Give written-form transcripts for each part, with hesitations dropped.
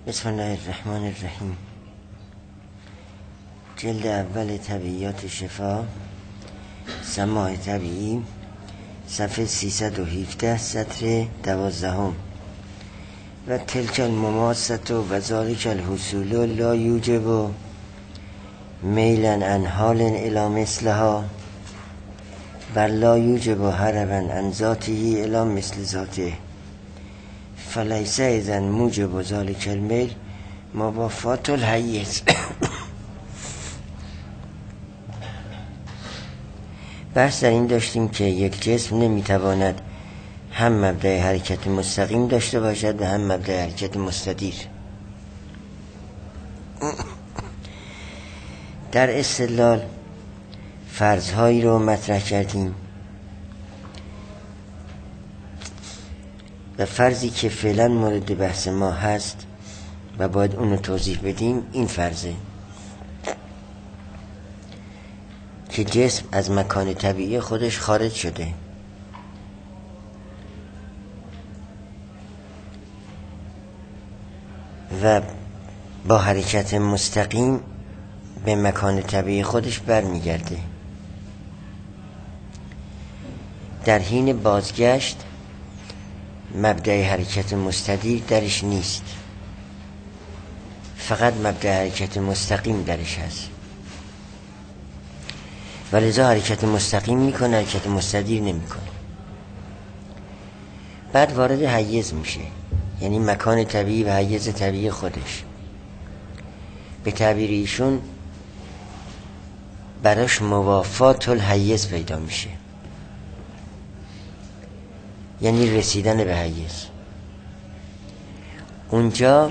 بسم الله الرحمن الرحیم. جلد اول طبیعیات شفا، سماع طبیعی، صفحه 317، سطر 12. و تلک المماسة و ذالک الحصول لا یوجب میلا عن حال الی مثلها بل لا یوجب هربا عن ذاته الی مثل ذاته فلیس اذن موجب ذالک المیل موافات الحیز. بحث در این داشتیم که یک جسم نمیتواند هم مبدأ حرکت مستقیم داشته باشد و هم مبدأ حرکت مستدیر. در استدلال فرضهایی رو مطرح کردیم و فرضی که فعلا مورد بحث ما هست و باید اونو توضیح بدیم این فرضه که جسم از مکان طبیعی خودش خارج شده و با حرکت مستقیم به مکان طبیعی خودش برمیگرده. در حین بازگشت مبدأ حرکت مستدیر درش نیست، فقط مبدأ حرکت مستقیم درش هست و لذا حرکت مستقیم میکنه، حرکت مستدیر نمیکنه. بعد وارد حیز میشه، یعنی مکان طبیعی و حیز طبیعی خودش. به تعبیر ایشون براش موافات الحیز پیدا میشه، یعنی رسیدن به حیز. اونجا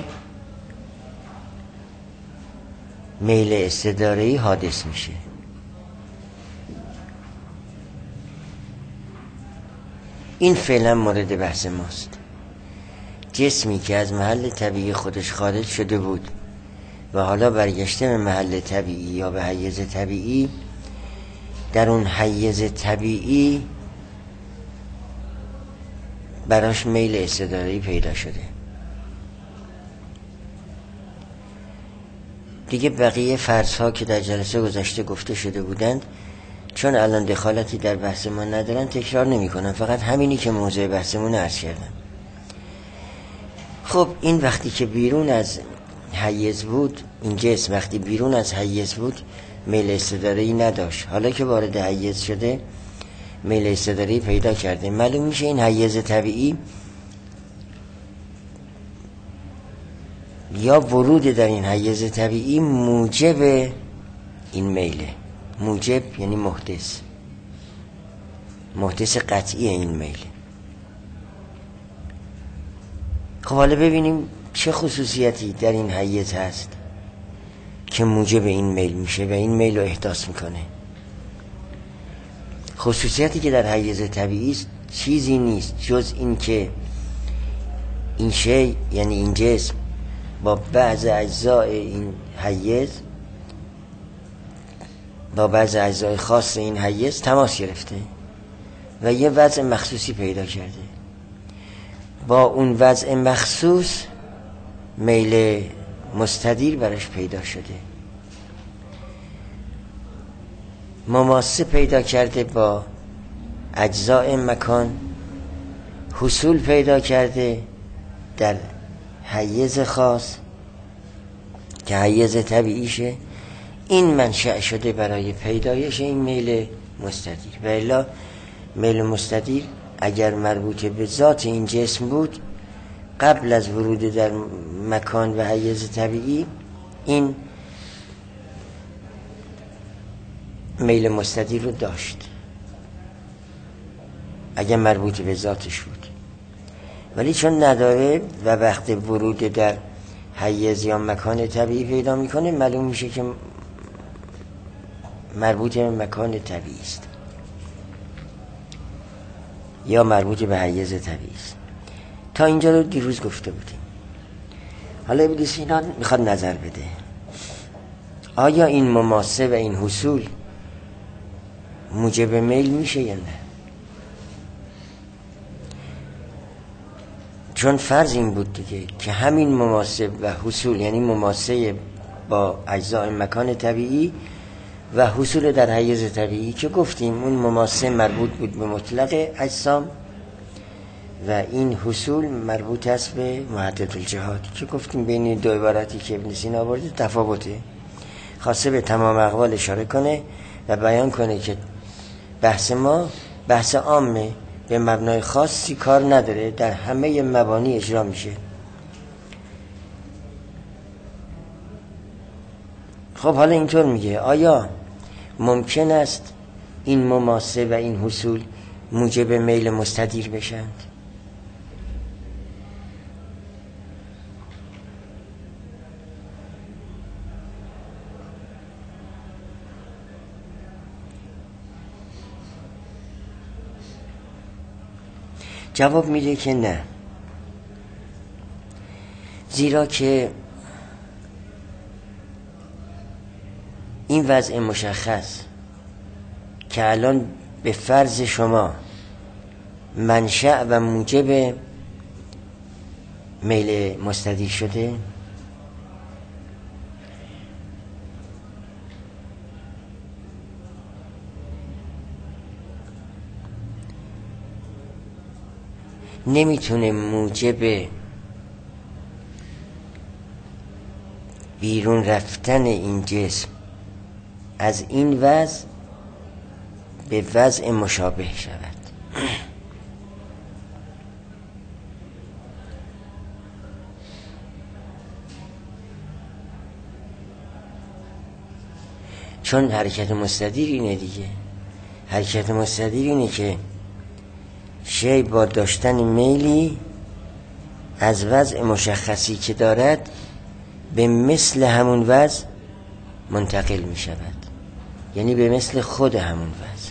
میل استداره‌ای حادث میشه. این فعلا مورد بحث ماست. جسمی که از محل طبیعی خودش خارج شده بود و حالا برگشته به محل طبیعی یا به حیز طبیعی، در اون حیز طبیعی براش میل استداره‌ای پیدا شده. دیگه بقیه فرض‌ها که در جلسه گذشته گفته شده بودند چون الان دخالتی در بحث ما ندارن تکرار نمی کنن، فقط همینی که موضوع بحثمون عرض کردم. خب این وقتی که بیرون از حیز بود، این جسم وقتی بیرون از حیز بود میل استداره‌ای نداشت، حالا که وارد حیز شده میل استداره‌ای پیدا کرده. معلوم میشه این حیز طبیعی یا ورود در این حیز طبیعی موجب این میله. موجب یعنی محدث قطعی این میله. خب حالا ببینیم چه خصوصیتی در این حیز هست که موجب این میل میشه و این میل رو احداث میکنه. خصوصیتی که در حیز طبیعی است چیزی نیست جز این که این شی، یعنی این جسم، با بعض اجزاء این حیز، با بعض اجزای خاص این حیز تماس گرفته و یه وضع مخصوصی پیدا کرده. با اون وضع مخصوص میل مستدیر برش پیدا شده، مماسه پیدا کرده با اجزاء مکان، حصول پیدا کرده در حیز خاص که حیز طبیعیشه. این منشأ شده برای پیدایش این میل مستدیر. و الا میل مستدیر اگر مربوط به ذات این جسم بود قبل از ورود در مکان و حیز طبیعی این میل مستدیر رو داشت اگر مربوط به ذاتش بود، ولی چون نداره و وقت ورود در حیز یا مکان طبیعی پیدا میکنه معلوم میشه که مربوط به مکان طبیعی است یا مربوط به حیز طبیعی است. تا اینجا رو دیروز گفته بودیم. حالا ابن سینا میخواد نظر بده آیا این مماسه و این حصول موجب میل میشه یا نه؟ چون فرض این بود دیگه که همین مماسه و حصول، یعنی مماسه با اجزاء مکان طبیعی و حصول در حیز طبیعی که گفتیم اون مماسه مربوط بود به مطلق اجسام و این حصول مربوط است به محدد الجهات که گفتیم بین دو عبارتی که ابن سینا آورده تفاوته. خواسته به تمام اقوال اشاره کنه و بیان کنه که بحث ما بحث عامه، به مبنای خاصی کار نداره، در همه مبانی اجرا میشه. خب حالا اینطور میگه آیا ممکن است این مماسه و این حصول موجب میل مستدیر بشند؟ جواب میده که نه، زیرا که این وضع مشخص که الان به فرض شما منشأ و موجب میل مستدیر شده، نمیتونه موجب بیرون رفتن این جسم از این وضع به وضع مشابه شود. چون حرکت مستدیر اینه دیگه، حرکت مستدیر اینه که شی با داشتن میلی از وضع مشخصی که دارد به مثل همون وضع منتقل می شود، یعنی به مثل خود همون وضع،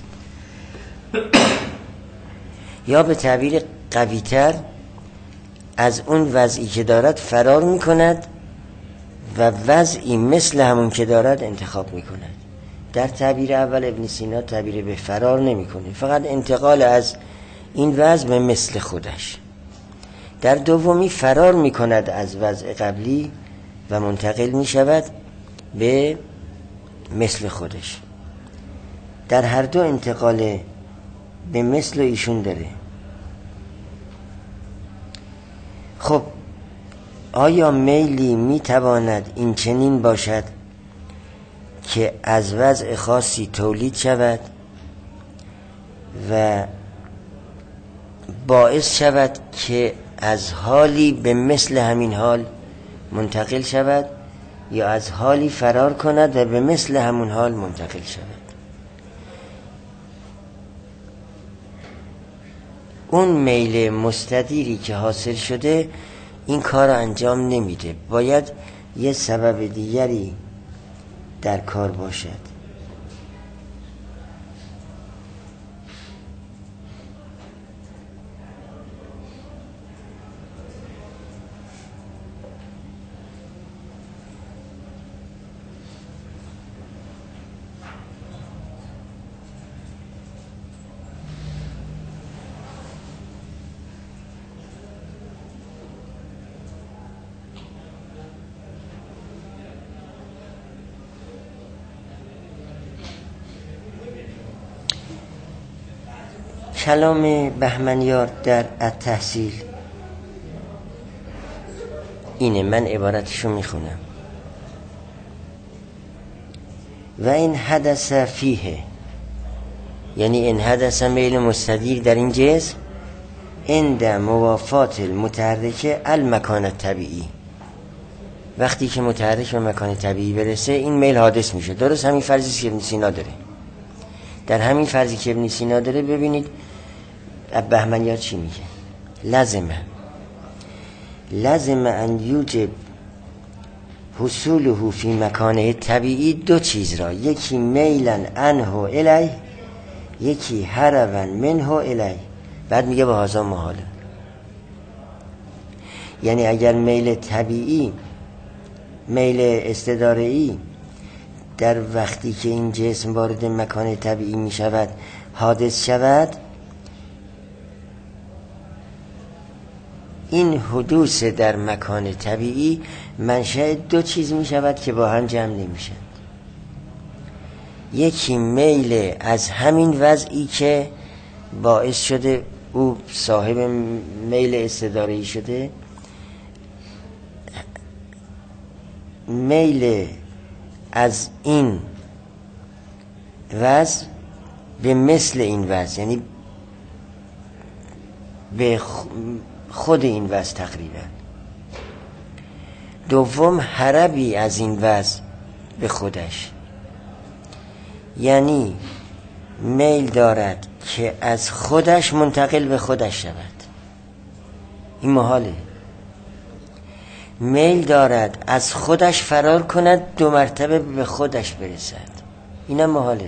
یا به تعبیر قوی‌تر از اون وضعی که دارد فرار می کند و وضعی مثل همون که دارد انتخاب می کند. در تعبیر اول ابن سینا تعبیر به فرار نمی کنه، فقط انتقال از این وضع به مثل خودش. در دومی فرار می کند از وضع قبلی و منتقل می شود به مثل خودش. در هر دو انتقال به مثل ایشون داره. خب آیا میلی می تواند این چنین باشد که از وضع خاصی تولید شود و باعث شود که از حالی به مثل همین حال منتقل شود، یا از حالی فرار کند و به مثل همون حال منتقل شود؟ اون میل مستدیری که حاصل شده این کار رو انجام نمیده، باید یه سبب دیگری در کار باشد. کلام بهمنیار در التحصیل اینه، من عبارتشو میخونم: و این حدث فیه، یعنی این حدث میل مستدیر در این جسم عند موافات المتحرکه المکان طبیعی، وقتی که متحرک به مکان طبیعی برسه این میل حادث میشه. درست همین فرضی که ابن سینا داره. در همین فرضی که ابن سینا داره ببینید بهمنیار چی میگه: لازم ان یوجب حصوله فی مکانه طبیعی دو چیز را، یکی میلن عنه الیه، یکی هربا منه الیه. بعد میگه با هذا محاله، یعنی اگر میل طبیعی، میل استداره‌ای در وقتی که این جسم وارد مکان طبیعی می شود حادث شود، این حدوث در مکان طبیعی منشأ دو چیز می شود که با هم جمع نمی شود. یکی میل از همین وضعی که باعث شده او صاحب میل استداره‌ای شده، میل از این وضع به مثل این وضع، یعنی به خود این وضع تقریبا. دوم هربی از این وضع به خودش، یعنی میل دارد که از خودش منتقل به خودش شود. این محاله. میل دارد از خودش فرار کند، 2 مرتبه به خودش برسد. اینم محاله.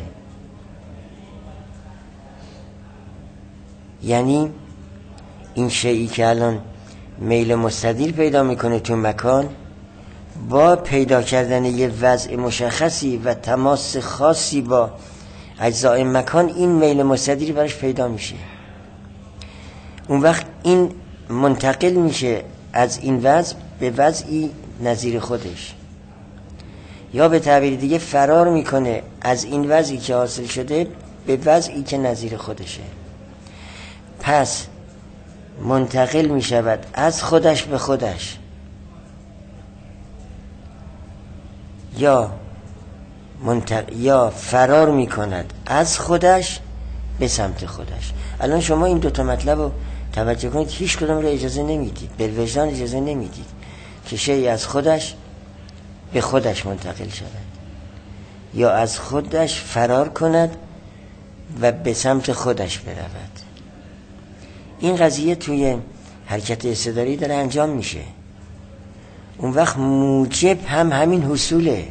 یعنی این شیئی که الان میل مستدیر پیدا میکنه تو مکان، با پیدا کردن یه وضع مشخصی و تماس خاصی با اجزای مکان، این میل مستدیر برش پیدا میشه. اون وقت این منتقل میشه از این وضع به وضعی نظیر خودش، یا به تعبیر دیگه فرار میکنه از این وضعی که حاصل شده به وضعی که نظیر خودشه. پس منتقل میشود از خودش به خودش، یا فرار میکند از خودش به سمت خودش. الان شما این 2 مطلب رو توجه کنید، هیچ کدام رو اجازه نمیدید، به وجدان اجازه نمیدید که شیئی از خودش به خودش منتقل شود یا از خودش فرار کند و به سمت خودش برود. این قضیه توی حرکت استداری داره انجام میشه. اون وقت موجب هم همین حصوله،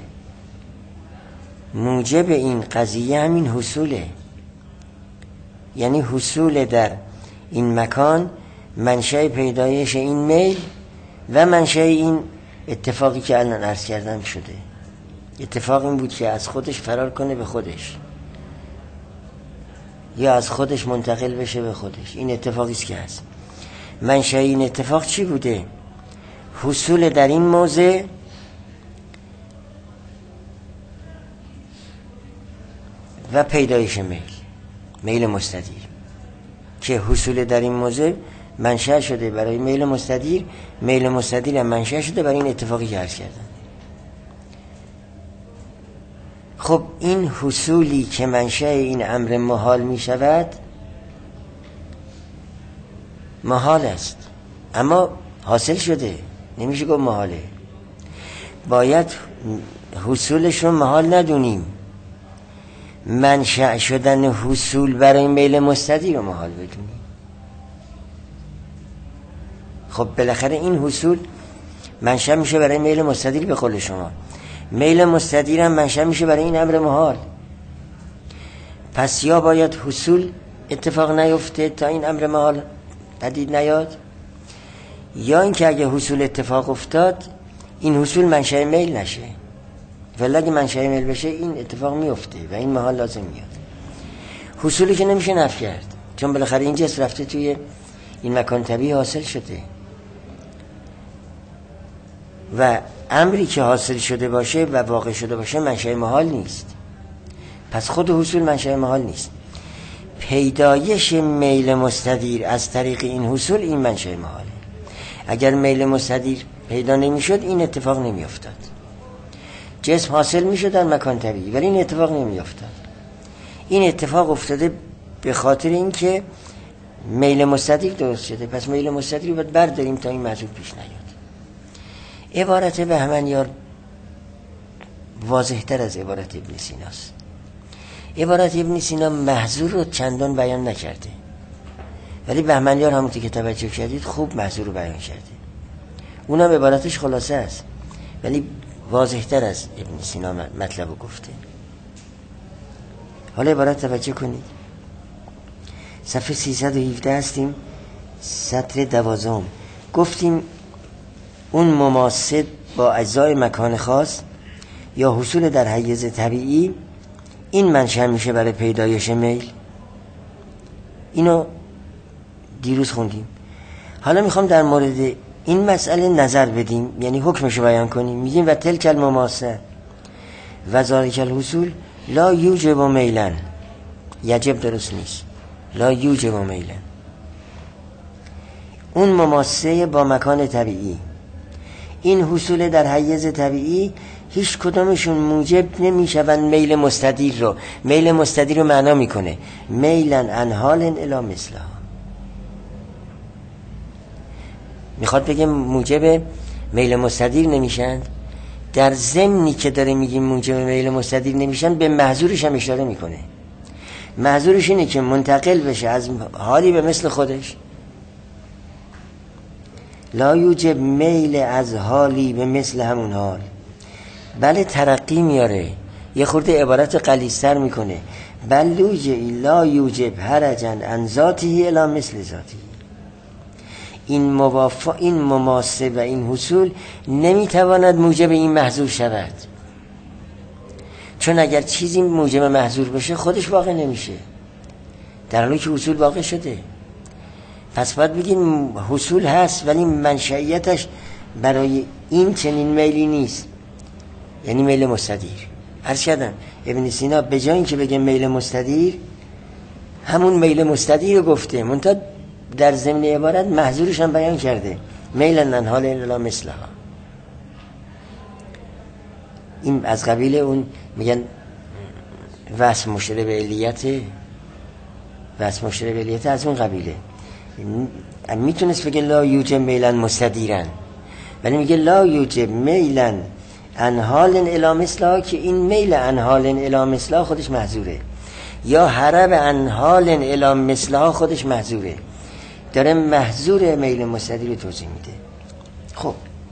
موجب این قضیه همین حصوله. یعنی حصول در این مکان منشأ پیدایش این میل و منشأ این اتفاقی که الان عرض کردم شده. اتفاق این بود که از خودش فرار کنه به خودش، یا از خودش منتقل بشه به خودش. این اتفاقی است که هست. منشأ این اتفاق چی بوده؟ حصول در این موضع و پیدایش میل مستدیر، که حصول در این موضع منشأ شده برای میل مستدیر، میل مستدیر هم منشأ شده برای این اتفاقی که عرض کردم. خب این حصولی که منشأ این امر محال می شود، محال است، اما حاصل شده، نمیشه گفت محاله. باید حصولش رو محال ندونیم، منشأ شدن حصول برای میل مستدیر رو محال بدونیم. خب بالاخره این حصول منشأ میشه برای میل مستدیر، به قول شما میل مستدیر هم منشأ میشه برای این امر محال. پس یا باید حصول اتفاق نیفته تا این امر محال پدید نیاد، یا اینکه اگه حصول اتفاق افتاد این حصول منشأ میل نشه. ولی اگه منشأ میل بشه این اتفاق میفته و این محال لازم میاد. حصولی که نمیشه نفی کرد، چون بالاخره این جسم رفته توی این مکان طبیعی حاصل شده و امری که حاصل شده باشه و واقع شده باشه منشأ محال نیست. پس خود حصول منشأ محال نیست. پیدایش میل مستدیر از طریق این حصول، این منشأ محاله. اگر میل مستدیر پیدا نمیشد این اتفاق نمیافتاد. جسم حاصل میشد در مکان طبیعی ولی این اتفاق نمیافتاد. این اتفاق افتاده به خاطر اینکه میل مستدیر درست شده. پس میل مستدیر رو باید برداریم تا این موضوع پیش نیاد. عبارت بهمنیار واضح تر از عبارت ابن سیناست. عبارت ابن سینا محظور رو چندان بیان نکرده، ولی بهمنیار همونطور که توجه کردید خوب محظور رو بیان کرده. اونم عبارتش خلاصه است ولی واضح تر از ابن سینا مطلب رو گفته. حالا عبارت توجه کنید. صفحه 317 هستیم، سطر 12. گفتیم اون مماثل با اجزای مکان خاص یا حصول در حیز طبیعی، این منشأ میشه برای پیدایش میل. اینو دیروز خوندیم. حالا میخوام در مورد این مسئله نظر بدیم، یعنی حکمشو بیان کنیم. میگیم و تلک المماسه و ذالک الحصول لا یوجب میلن. یجب درست نیست، لا یوجب میلن. اون مماسه با مکان طبیعی، این حصول در حیز طبیعی، هیچ کدامشون موجب نمیشون میل مستدیر رو. میل مستدیر رو معنا میکنه میلن عن حال الی مثلها. میخواد بگه موجب میل مستدیر نمیشن. در ضمنی که داره میگیم موجب میل مستدیر نمیشن، به محظورش هم اشاره میکنه. محظورش اینه که منتقل بشه از حالی به مثل خودش. لا یوجب میل از حالی به مثل همون حال. بله ترقی میاره، یه خورده عبارت غلیظ‌تر میکنه. بل لا یوجب حرجا عن ذاته الی مثل ذاته. این مماسه و این حصول نمیتواند موجب این محظور شود، چون اگر چیزی موجب محظور بشه خودش واقع نمیشه، در حالی که حصول واقع شده. پس باید بگیم حصول هست ولی منشأیتش برای این چنین میلی نیست، یعنی میل مستدیر. عرض کردم ابن سینا به جای اینکه بگه میل مستدیر، همون میل مستدیر رو گفته، منتها در ضمن عبارت محظورش هم بیان کرده، میل عن حال الی مثلها. این از قبیل اون میگن وصف مشترک به علیت، وصف مشترک به علیت از اون قبیله. میتونست بگه لا یوجب میلن مستدیرن، ولی میگه لا یوجب میلن عن حال الی مثلها، که این میل عن حال الی مثلها خودش محظوره، یا هرب عن حال الی مثلها خودش محظوره. داره محظور میل مستدیر توضیح میده. خب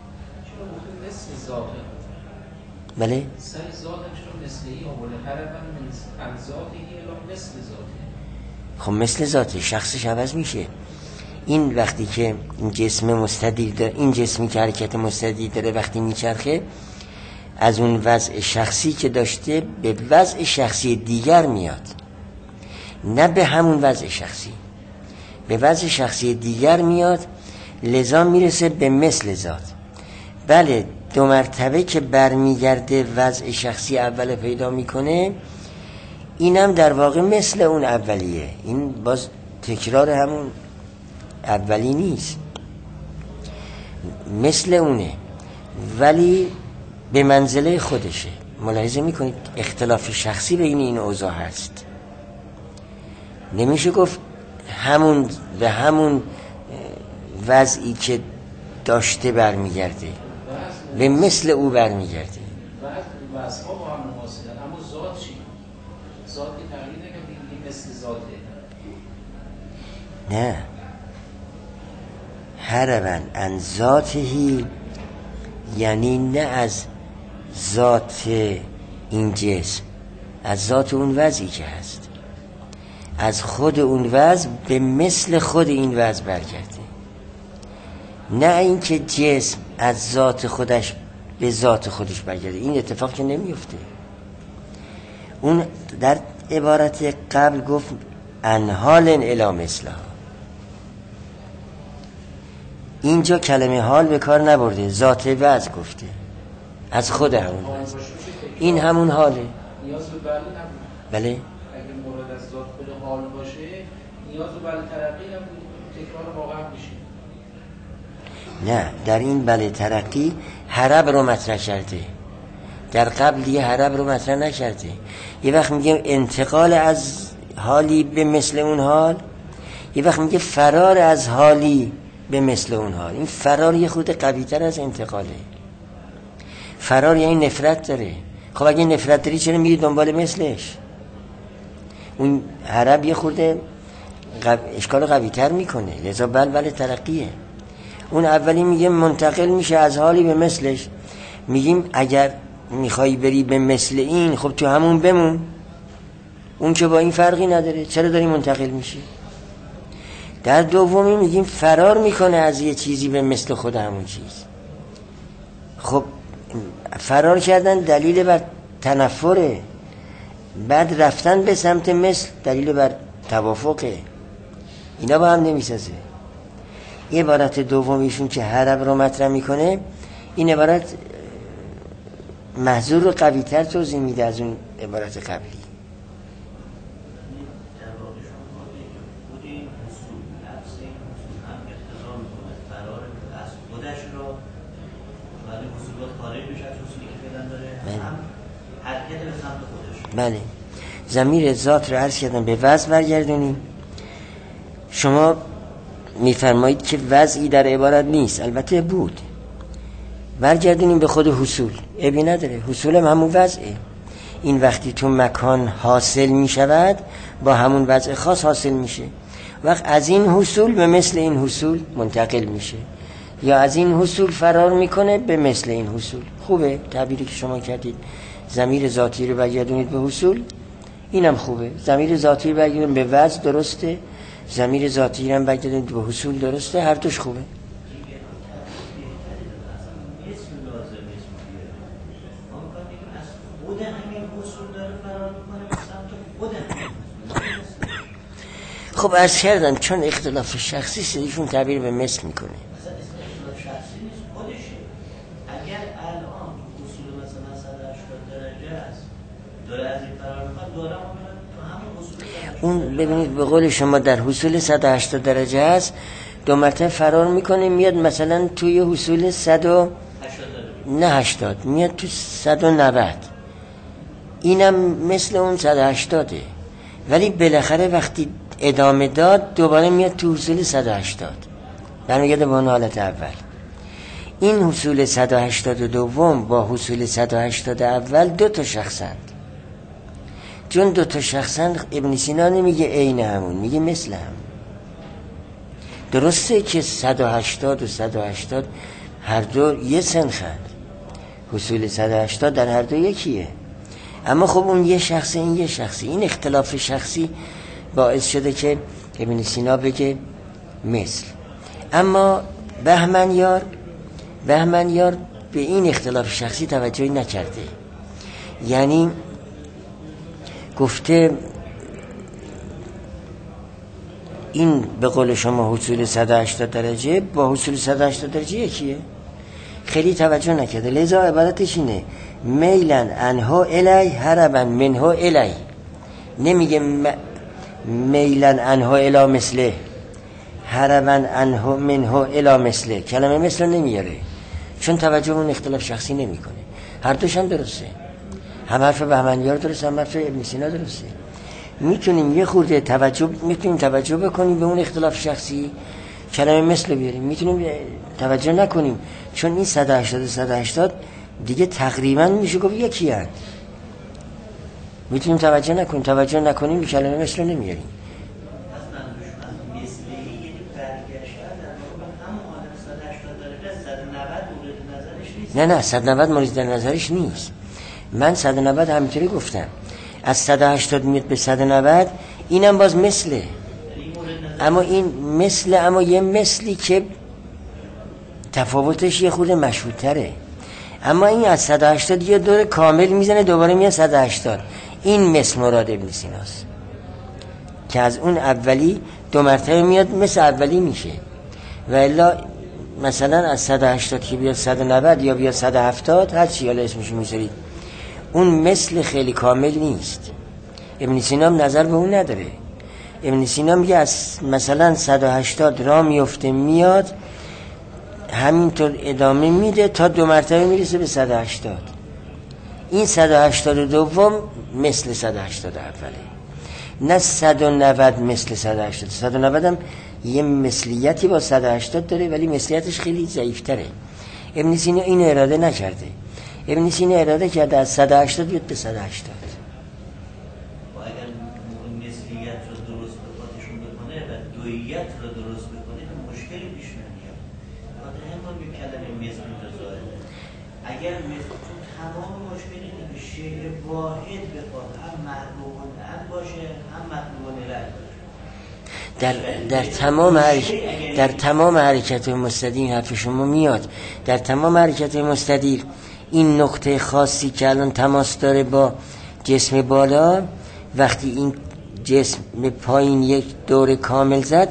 بله سر ذاتش مثلی آورده، هرب عن ذاته الی مثل ذاته. خب مثل ذاته شخصش عوض میشه. این وقتی که این جسم مستدیر داره، این جسمی که حرکت مستدیر داره، وقتی میچرخه از اون وضع شخصی که داشته به وضع شخصی دیگر میاد، نه به همون وضع شخصی، به وضع شخصی دیگر میاد، لذا میرسه به مثل ذات. بله دو مرتبه که برمیگرده وضع شخصی اول پیدا میکنه، اینم در واقع مثل اون اولیه. این باز تکرار همون اولی نیست، مثل اونه ولی به منزله خودشه. ملاحظه میکنید اختلاف شخصی بین این اوضاع هست. نمیشه گفت همون به همون وضعی که داشته برمیگرده، به مثل او برمیگرده. وضع ها با هم مماثلن، اما ذات چی؟ ذات که تغییر نمیکنه، مثل ذاته. نه، هربن عن ذاتهی یعنی نه از ذات این جسم، از ذات اون وضعی که هست، از خود اون وضع به مثل خود این وضع برگرده. نه اینکه جسم از ذات خودش به ذات خودش برگرده، این اتفاق که نمیفته. اون در عبارت قبل گفت عن حال الی مثلها، اینجا کلمه حال به کار نبرده، ذات وضع گفته، از خود همون وضع. این همون حاله. نیاز به بله نبود. بله اگه مورد از ذات خود حال باشه نیاز به بله ترقی نبود، تکرار واقعا میشه. نه، در این بله ترقی هرب رو مطرح کرده، در قبل دیگه هرب رو مطرح نکرده. یه وقت میگه انتقال از حالی به مثل اون حال، یه وقت میگه فرار از حالی به مثل اون حال. این فرار یه خود قوی‌تر از انتقاله. فرار یعنی نفرت داره. خب اگه نفرت داری چرا میری دنبال مثلش؟ اون هرب یه خورده اشکال قوی‌تر میکنه، لذا بل ترقیه. اون اولی میگه منتقل میشه از حالی به مثلش. میگیم اگر میخوای بری به مثل این، خب تو همون بمون، اون که با این فرقی نداره، چرا داری منتقل میشی؟ در دومی میگیم فرار میکنه از یه چیزی به مثل خود همون چیز. خب فرار کردن دلیل بر تنفره، بعد رفتن به سمت مثل دلیل بر توافقه. اینا با هم نمیسازه. عبارت دومیشون که هرب رو مطرح میکنه، این عبارت محذور رو قوی تر توضیح میده از اون عبارت قبلی. بله، ضمیر ذات رو عرض کردم به وضع برگردونیم. شما میفرمایید که وضعی در عبارت نیست، البته بود. برگردونیم به خود حصول، عیبی نداره، حصول هم همون وضعه. این وقتی تو مکان حاصل میشود با همون وضع خاص حاصل میشه، وقت از این حصول به مثل این حصول منتقل میشه، یا از این حصول فرار میکنه به مثل این حصول. خوبه تعبیری که شما کردید، ضمیر ذاتی رو برگردونید به حصول، اینم خوبه. ضمیر ذاتی رو برگردونید به وضع، درسته. ضمیر ذاتی رو هم برگردونید به حصول، درسته. هر دوش خوبه. خب عرض کردم چون اختلاف شخصی سیدیشون تعبیر به مثل میکنه. اون ببینید به قول شما در حصول 180 درجه است، دو مرتبه فرار میکنه، میاد مثلا توی حصول 180 میاد تو 190. اینم مثل اون 180، ولی بالاخره وقتی ادامه داد دوباره میاد تو حصول 180، برمیگرده به اون حالت اول. این حصول 182 با حصول 180 اول دو تا شخصند. چون دو تا شخصند ابن سینا نمیگه عین همون، میگه مثل هم. درسته که 180 و 180 هر دو یه سنخند، حصول 180 در هر دو یکیه، اما خب اون یه شخصه این یه شخصی. این اختلاف شخصی باعث شده که ابن سینا بگه مثل. اما بهمنیار به این اختلاف شخصی توجهی نکرده، یعنی گفته این به قول شما حصول 180 درجه با حصول 180 درجه یکیه، خیلی توجه نکرده. لذا عبارتش اینه میلن انها الی هربن منها الی، نمیگه میلن انها الی مثله، هربن انها منها الی مثله، کلمه مثل نمیاره چون توجه اون اختلاف شخصی نمیکنه. هر دوش هم درسته، هم حرف بهمنیار درسته هم حرف ابن سینا درسته. میتونیم یه خورده توجه بکنیم به اون اختلاف شخصی، کلمه مثل بیاریم، میتونیم توجه نکنیم چون این 180 دیگه تقریبا میشه گفت یکی هست. میتونیم توجه نکنیم به کلمه مثل نمیاریم. نه 190 مورد نظرش نیست. من 190 همینطوری گفتم، از 180 میاد به 190، اینم باز مثله، اما این مثل، اما یه مثلی که تفاوتش یه خورده مشهودتره. اما این از 180 یه دور کامل میزنه دوباره میاد 180. این مثل مراد ابن سیناست که از اون اولی دو مرتبه میاد مثل اولی میشه. و الا مثلا از 180 که بیاد 190 یا بیاد 170 هر چی حالا اسمشو میذارید، اون مثل خیلی کامل نیست. ابن سینا هم نظر به اون نداره. ابن سینا میگه از مثلا 180 را میفته میاد همینطور ادامه میده تا دو مرتبه میرسه به 180. این 182 مثل 180 اوله، نه 190 مثل 180. 190 هم یه مثلیتی با 180 داره ولی مثلیتش خیلی ضعیفتره. ابن سینا این اراده نکرده. ابن سینا اراده کرده از 180 بیاد به 180. و اگر مثلیت رو درست بخوادشون بکنه و دوییت رو درست بکنه مشکلی پیش نمیاد. خاطر همون یک کلمه مثل متضاعفه. اگر مثل تمام مشکلی که شیء واحد بخواد هم محبوب الان باشه هم مطلوب الهی در تمام حرکت مستدیر حرف شما میاد. در تمام حرکت مستدیر این نقطه خاصی که الان تماس داره با جسم بالا، وقتی این جسم پایین یک دور کامل زد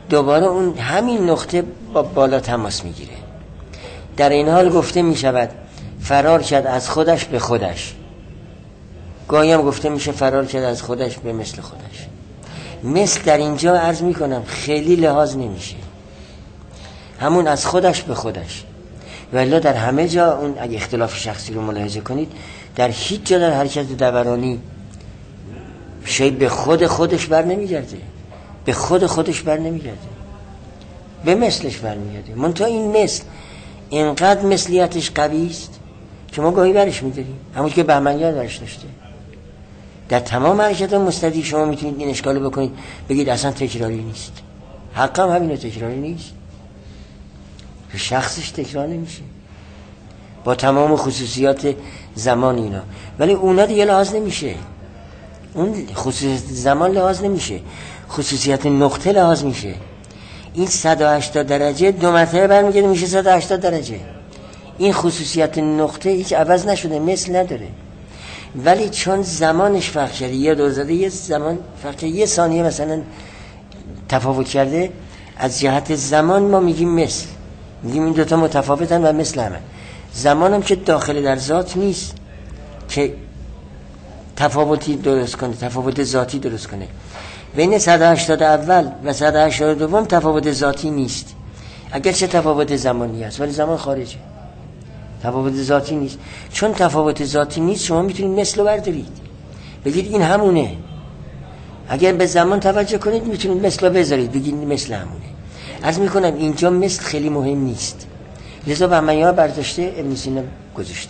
دوباره اون همین نقطه با بالا تماس میگیره. در این حال گفته میشود فرار کرد از خودش به خودش. گاهی هم گفته میشه فرار کرد از خودش به مثل خودش. مثل در اینجا عرض میکنم خیلی لحاظ نمیشه، همون از خودش به خودش. ولی در همه جا اون اگه اختلاف شخصی رو ملاحظه کنید، در هیچ جا در حرکت دورانی شی به خودش بر نمیگرده، به خودش بر نمیگرده، به مثلش بر میگرده. منتها این مثل اینقدر مثلیتش قوی است که ما گاهی برش میداریم، همون که بهمنیار برش داشته. در تمام حرکت مستدیر شما میتونید این اشکالو بکنید، بگید اصلا تکراری نیست. حقا هم همینه، تکراری نیست، به شخصش تکرار نمیشه با تمام خصوصیات زمان اینا. ولی اونا دیگه لحاظ نمیشه، اون خصوصیت زمان لحاظ نمیشه، خصوصیت نقطه لحاظ میشه. این 180 درجه 2 مرتبه برمیگرده میشه 180 درجه. این خصوصیت نقطه هیچ عوض نشده، مثل نداره. ولی چون زمانش فرق کرده، یه دور زده، یه زمان فرق کرده، یه ثانیه مثلا تفاوت کرده، از جهت زمان ما میگیم مثل، میگیم این دوتا متفاوتن و مثل همه. زمانم که داخل در ذات نیست که تفاوتی درست کنه، تفاوت ذاتی درست کنه. بین 180 اول و 180 دوم تفاوت ذاتی نیست، اگرچه تفاوت زمانی است ولی زمان خارجه، تفاوت ذاتی نیست. چون تفاوت ذاتی نیست شما میتونید مثل رو بردارید بگید این همونه. اگر به زمان توجه کنید میتونید مثل رو بذارید بگید مثل همونه. عرض میکنم اینجا مثل خیلی مهم نیست، لذا بهمنی‌ها برداشته، ابن سینا گذاشته.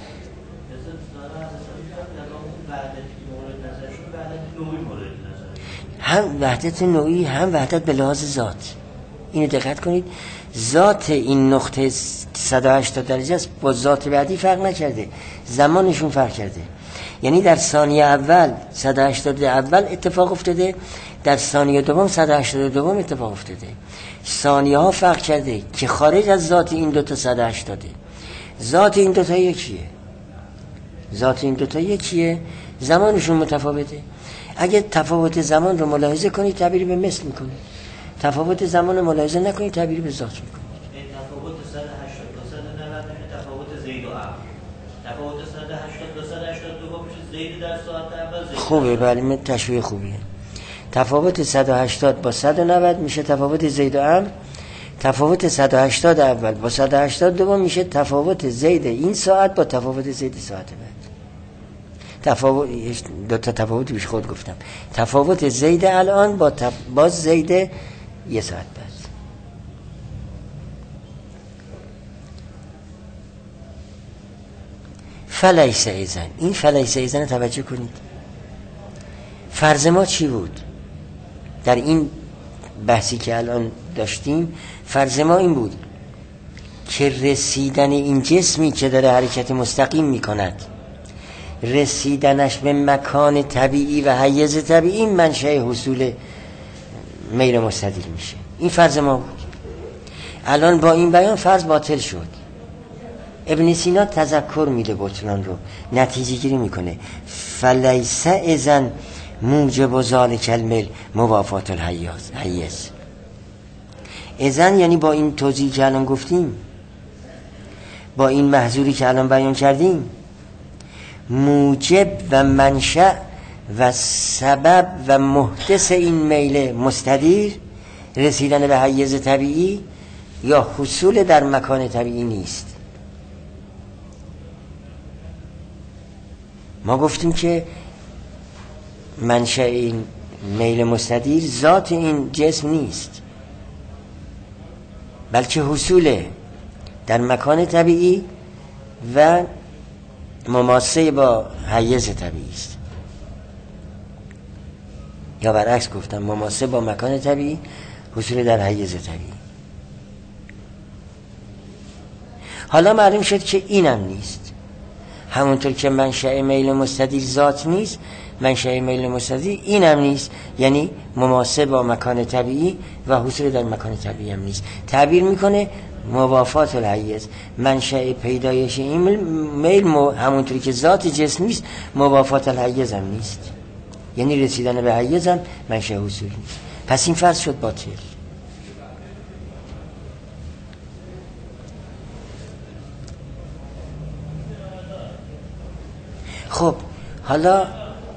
هم وحدت نوعی هم وحدت به لحاظ ذات. اینو دقت کنید، ذات این نقطه 180 درجه است، با ذات بعدی فرق نکرده، زمانشون فرق کرده. یعنی در ثانیه اول 180 اول اتفاق افتاده، در ثانیه دوم 180 دوم اتفاق افتاده. ثانیه ها فرق کرده که خارج از ذات این دوتا 180. ذات این دوتا یکیه، ذات این دوتا یکیه، زمانشون متفاوته. اگه تفاوت زمان رو ملاحظه کنید تعبیر به مثل میکنید، تفاوت زمان رو ملاحظه نکنید تعبیر به ذات میکنید. تفاوت 180 تا 190 تفاوت زید و عقل، تفاوت 180 تا 182 میشه زید در ساعت اول زید. خوبه، بله تشبیه خوبیه. تفاوت 180 با 190 میشه تفاوت زید و عقل. تفاوت 180 اول با 180 دوم میشه تفاوت زید این ساعت با تفاوت زید ساعت بعد. تفاوت دو تا تفاوت بیش خود گفتم، تفاوت زید الان با زید یه ساعت بعد. فلیس ایزن، این فلیس ایزن توجه کنید. فرض ما چی بود در این بحثی که الان داشتیم؟ فرض ما این بود که رسیدن این جسمی که داره حرکت مستقیم میکند، رسیدنش به مکان طبیعی و حیز طبیعی منشأ حصول میل مستدیر میشه. این فرض ما بود. الان با این بیان فرض باطل شد. ابن سینا تذکر میده بطلان رو، نتیجه گیری میکنه. فلیس اذن موجب ذالک المیل موافات الحیز. اذن یعنی با این توضیحی که الان گفتیم، با این محظوری که الان بیان کردیم، موجب و منشأ و سبب و محدث این میل مستدیر رسیدن به حیز طبیعی یا حصول در مکان طبیعی نیست. ما گفتیم که منشأ این میل مستدیر ذات این جسم نیست، بلکه حصول در مکان طبیعی و مماسه با حیز طبیعی است. یا برعکس گفتم، مماسه با مکان طبیعی، حصول در حیز طبیعی. حالا معلوم شد که اینم نیست. همونطور که منشأ میل مستدیر ذات نیست، منشأ میل مستدیر اینم نیست، یعنی مماسه با مکان طبیعی و حصول در مکان طبیعی هم نیست. تعبیر میکنه موافات الحیز، منشأ پیدایش این میل همونطوری که ذات جسم نیست، موافات الحیز هم نیست، یعنی رسیدن به حیز هم منشأ حصول نیست. پس این فرض شد باطل. خب حالا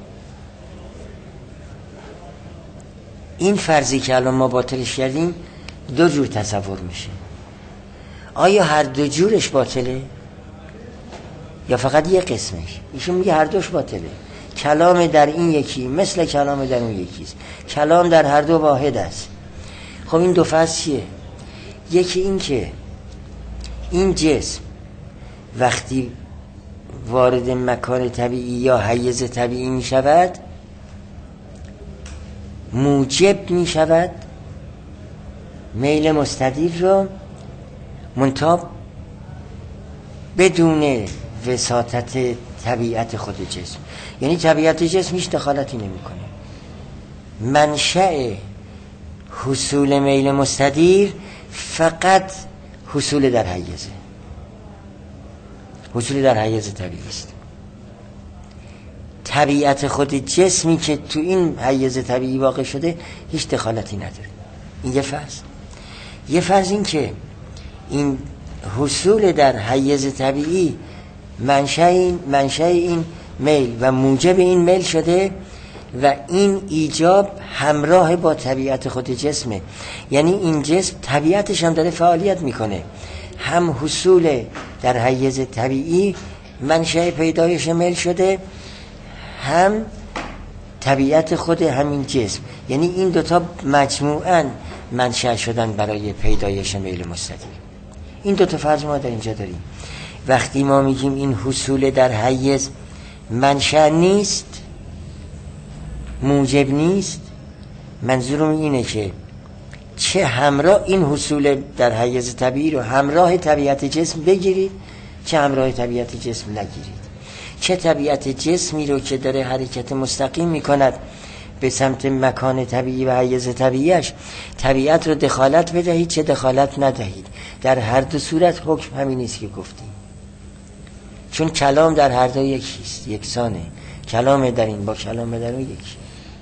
این فرضی که الان ما باطلش کردیم دو جور تصور میشه. آیا هر دو جورش باطله یا فقط یه قسمش؟ ایشون میگه هر دوش باطله. کلام در این یکی مثل کلام در اون یکیست، کلام در هر دو واحد است. خب این دو فرض چیه؟ یکی این که این جسم وقتی وارد مکان طبیعی یا حیز طبیعی می شود موجب می شود میل مستدیر رو، منتها بدون وساطت طبیعت خود جسم. یعنی طبیعت جسم هیچ دخالتی نمی کنه. منشأ حصول میل مستدیر فقط حصول در حیزه، حصول در حیز طبیعی است. طبیعت خود جسمی که تو این حیز طبیعی واقع شده هیچ دخالتی نداره. این یه فرض. یه فرض این که این حصول در حیز طبیعی منشأ این میل و موجب این میل شده و این ایجاب همراه با طبیعت خود جسمه. یعنی این جسم طبیعتش هم داره فعالیت میکنه، هم حصول در حیز طبیعی منشأ پیدایش میل شده، هم طبیعت خود همین جسم. یعنی این دوتا مجموعاً منشأ شدن برای پیدایش میل مستدیر. این دوتا فرض ما در اینجا داریم. وقتی ما میگیم این حصول در حیز منشأ نیست، موجب نیست، منظورم اینه که چه همراه این حصول در حیز طبیعی رو همراه طبیعت جسم بگیرید، چه همراه طبیعت جسم نگیرید. چه طبیعت جسمی رو که داره حرکت مستقیم میکند به سمت مکان طبیعی و حیز طبیعیش، طبیعت رو دخالت بدهید چه دخالت ندهید. در هر دو صورت حکم همین است که گفتیم، چون کلام در هر دو یکیست، یکسانه. کلام در این با کلام در اون یکی.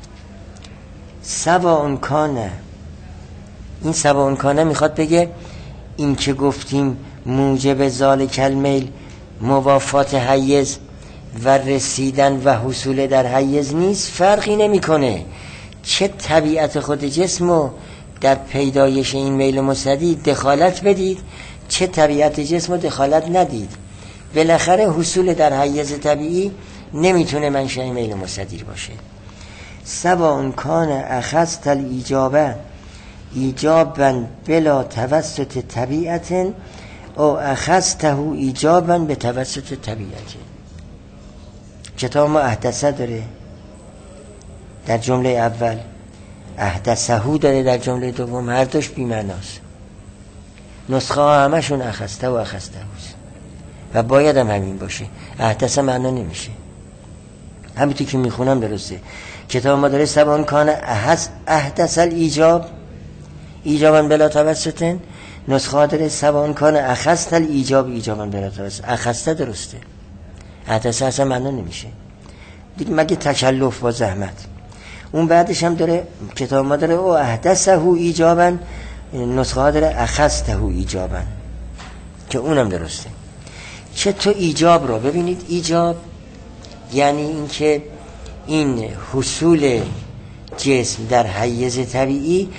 سواء کان، این سواء کان میخواد بگه این که گفتیم موجب ذالک المیل موافات حیز و رسیدن و حصول در حیز نیست، فرقی نمیکنه چه طبیعت خود جسمو در پیدایش این میل مستدیر دخالت بدید چه طبیعت جسمو دخالت ندید. بالاخره حصول در حیز طبیعی نمیتونه منشأ میل مستدیر باشه. سواء کان اخذت الایجابه ایجابا بلا توسط طبیعت او اخذته ایجابا به توسط طبیعت. کتاب ما احدثه داره در جمله اول، احدثه داره در جمله دوم، هر دوش بی‌معناست. نسخه ها همشون اخذته و اخذته و باید هم همین باشه. احدثه معنا نمیشه. همینطور که میخونم درسته. کتاب ما داره سواء کان احدث الایجاب ایجابا بلا توسط، نسخه ها داره سواء کان اخذت الایجاب ایجابا بلا توسط. اخذته درسته، احدثه اصلا معنا نمیشه دیگه مگه تکلف با زحمت. اون بعدش هم داره کتاب ما داره او احدثه ایجابا، نسخه ها داره اخذته ایجابا که اونم درسته. چه تو ایجاب رو ببینید، ایجاب یعنی این که این حصول جسم در حیز طبیعی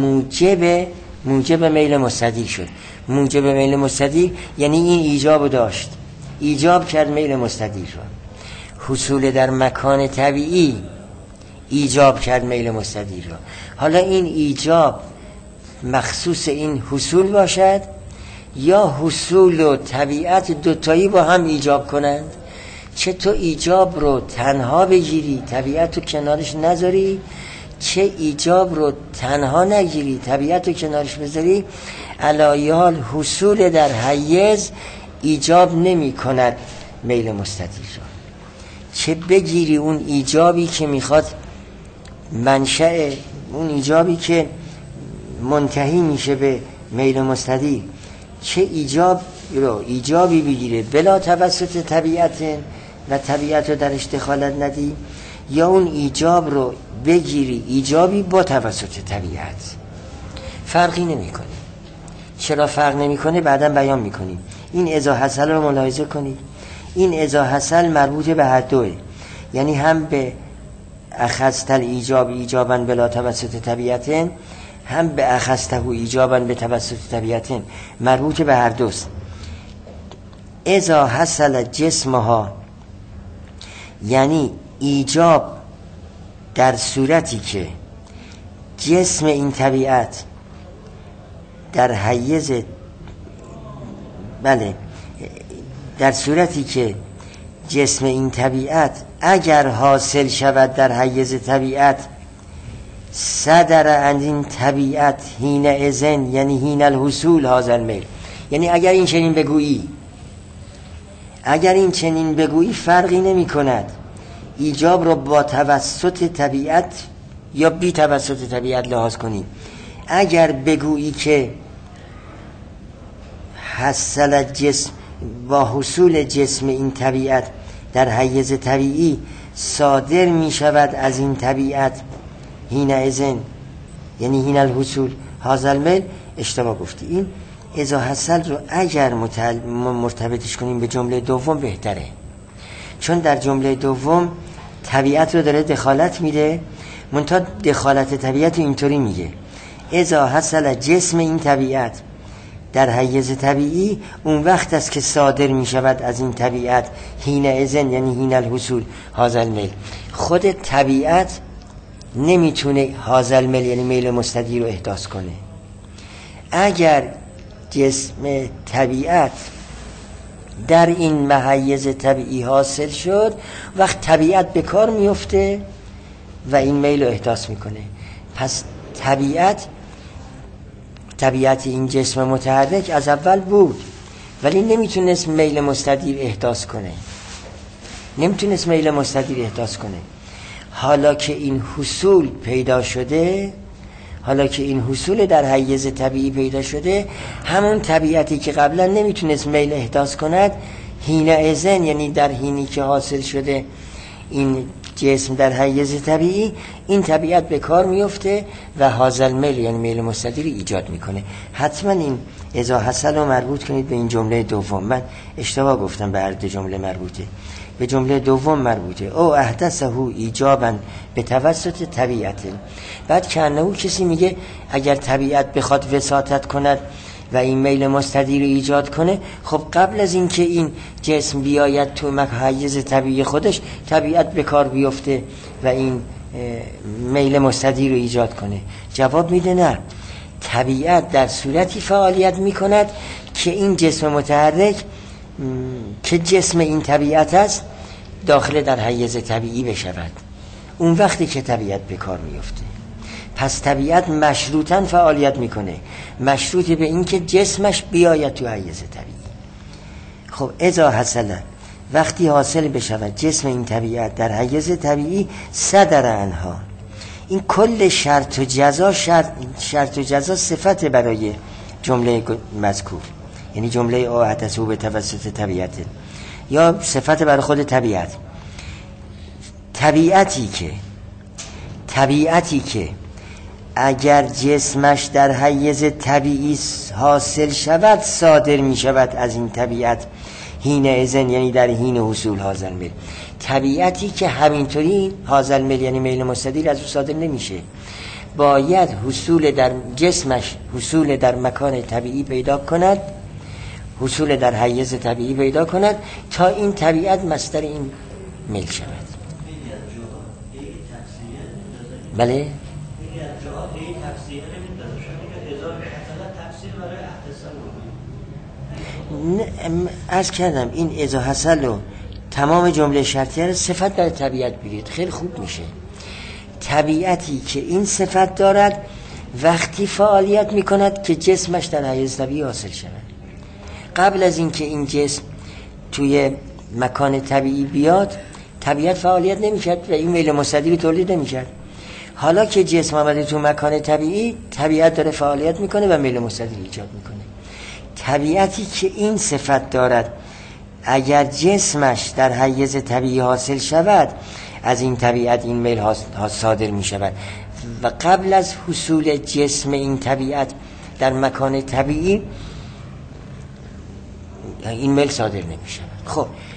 موجب میل مستدیر شد. موجب میل مستدیر یعنی این ایجاب داشت، ایجاب کرد میل مستدیر رو. حصول در مکان طبیعی ایجاب کرد میل مستدیر رو. حالا این ایجاب مخصوص این حصول باشد یا حصول و طبیعت دوتایی با هم ایجاب کنند. چه تو ایجاب رو تنها بگیری طبیعت رو کنارش نذاری، چه ایجاب رو تنها نگیری طبیعت رو کنارش بذاری، علایال حصول در حیز ایجاب نمی کند میل مستدیر رو. چه بگیری اون ایجابی که میخواد منشأ، اون ایجابی که منتهی میشه به میل مستدیر، چه ایجابی بگیره بلا توسط طبیعت و طبیعت رو درش دخالت ندی، یا اون ایجاب رو بگیری ایجابی با توسط طبیعت. فرقی نمیکنه. چرا فرق نمیکنه بعداً بیان میکنیم. این اذا حصل رو ملاحظه کنید. این اذا حصل مربوط به هر دوه، یعنی هم به اخذت الایجاب ایجابا بلا توسط طبیعتن، هم به اخذته ایجابا به توسط طبیعتن، مربوط به هر دوست. اذا حصل جسمها، یعنی ایجاب در صورتی که جسم این طبیعت در حیز، بله، در صورتی که جسم این طبیعت اگر حاصل شود در حیز طبیعت، صدر عن این طبیعت حین اذن، یعنی حین الحصول هذا المیل، یعنی اگر این چنین بگویی، اگر این چنین بگویی فرقی نمی کند ایجاب رو با توسط طبیعت یا بی توسط طبیعت لحاظ کنی. اگر بگویی که حصل جسم با حصول جسم این طبیعت در حیز طبیعی صادر می شود از این طبیعت حین اذن، یعنی حین الحصول هذا المیل، اشتباه گفتی. این اذا حصل رو اگر مرتبطش کنیم به جمله دوم بهتره، چون در جمله دوم طبیعت رو داره دخالت میده، منتها دخالت طبیعت اینطوری میگه اذا حصل جسم این طبیعت در حیز طبیعی، اون وقت است که صادر می شود از این طبیعت حین اذن، یعنی حین الحصول هذا المیل. خود طبیعت نمیتونه هذا المیل یعنی میل مستدیر رو احداث کنه. اگر جسم طبیعت در این محیز طبیعی حاصل شد، وقت طبیعت به کار میفته و این میل رو احداث میکنه. پس طبیعت این جسم متحرک از اول بود ولی نمیتونست میل مستدیر احداث کنه، نمیتونست میل مستدیر احداث کنه. حالا که این حصول پیدا شده، حالا که این حصول در حیز طبیعی پیدا شده، همون طبیعتی که قبلا نمیتونست میل احداث کند، حین اذن یعنی در حینی که حاصل شده این جسم در حیز طبیعی، این طبیعت به کار میفته و هذا المیل یعنی میل مستدیر ایجاد میکنه. حتما این اذا حصل رو مربوط کنید به این جمله دوم. من اشتباه گفتم به هر دو جمله مربوطه، به جمله دوم مربوطه. او احدثه ایجابا به توسط طبیعت. بعد که انه کسی میگه اگر طبیعت بخواد وساطت کند و این میل مستدیر رو ایجاد کنه، خب قبل از این که این جسم بیاید تو حیز طبیعی خودش، طبیعت به کار بیفته و این میل مستدیر رو ایجاد کنه. جواب میده نه، طبیعت در صورتی فعالیت میکند که این جسم متحرک که جسم این طبیعت است داخل در حیز طبیعی بشود، اون وقتی که طبیعت به کار میفته. پس طبیعت مشروطاً فعالیت میکنه، مشروط به این که جسمش بیاید تو حیز طبیعی. خب اذا حصل، وقتی حاصل بشود جسم این طبیعت در حیز طبیعی، صدر عنها، این کل شرط و جزا صفت برای جمله مذکور، یعنی جمله او احدثه به توسط طبیعت، یا صفت برای خود طبیعت. طبیعتی که اگر جسمش در حیز طبیعی حاصل شود، صادر می شود از این طبیعت حین اذن یعنی در حین حصول هذا المیل. طبیعتی که همینطوری هذا المیل یعنی میل مستدیر از او صادر نمیشه، باید حصول در جسمش، حصول در مکان طبیعی پیدا کند، حصول در حیز طبیعی پیدا کند تا این طبیعت مصدر این میل شود. بله؟ عرض کردم این اذا حصل و تمام جمله شرطیه رو صفت در طبیعت بگیرید، خیلی خوب میشه. طبیعتی که این صفت دارد وقتی فعالیت میکند که جسمش در حیز طبیعی حاصل شود. قبل از این که این جسم توی مکان طبیعی بیاد، طبیعت فعالیت نمیکرد و این میل مستدیر تولید نمیکرد. حالا که جسم آمده تو مکان طبیعی، طبیعت داره فعالیت میکنه و میل مستدیر ایجاد میکنه. طبیعتی که این صفت دارد اگر جسمش در حیز طبیعی حاصل شود، از این طبیعت این میل صادر می شود و قبل از حصول جسم این طبیعت در مکان طبیعی این میل صادر نمی شود. خب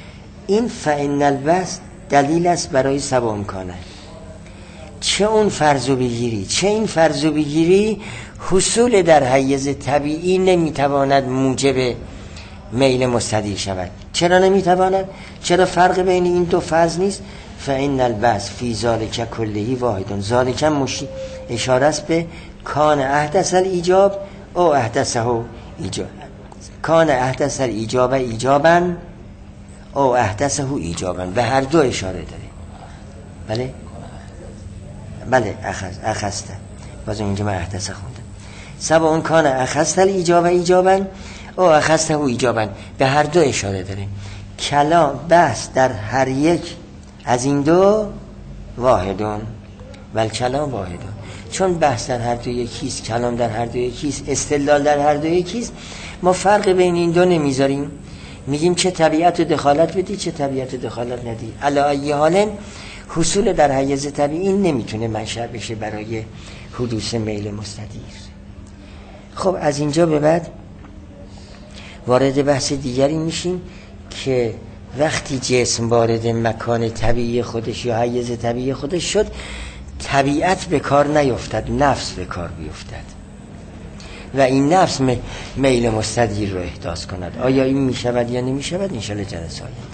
این فإن البس دلیل است برای سبع امکانه. چه اون فرضو بگیری چه این فرضو بگیری، حصول در حیز طبیعی نمیتواند موجب میل مستدیر شود. چرا نمیتواند؟ چرا فرق بین این دو فرض نیست؟ فإن البس فی ذالک کلهی واحد. ذالک اشاره است به کان احدث الایجاب او احدثه ایجاب، کان احدث الایجاب ایجابا او احدثه ایجابا، به هر دو اشاره داره. بله اخسته، بازم اینجا من احدثه خوندم. سبع اون کان اخسته الایجاب ایجابا او اخسته ایجابا، به هر دو اشاره داره. کلام بحث در هر یک از این دو واحدون ول کلام واحدون، چون بحث در هر دو یکیست، کلام در هر دو یکیست، استدلال در هر دو یکیست، ما فرق بین این دو نمیذاریم، میگیم چه طبیعت دخالت بدی چه طبیعت دخالت ندی. علی ای حال حصول در حیز طبیعی نمیتونه منشأ بشه برای حدوث میل مستدیر. خب از اینجا به بعد وارد بحث دیگری میشیم که وقتی جسم وارد مکان طبیعی خودش یا حیز طبیعی خودش شد، طبیعت به کار نیفتد، نفس به کار بیفتد و این نفس میل مستدیر رو احداث کند. آیا این میشود یا نمیشود؟ انشالله جلسه آینده.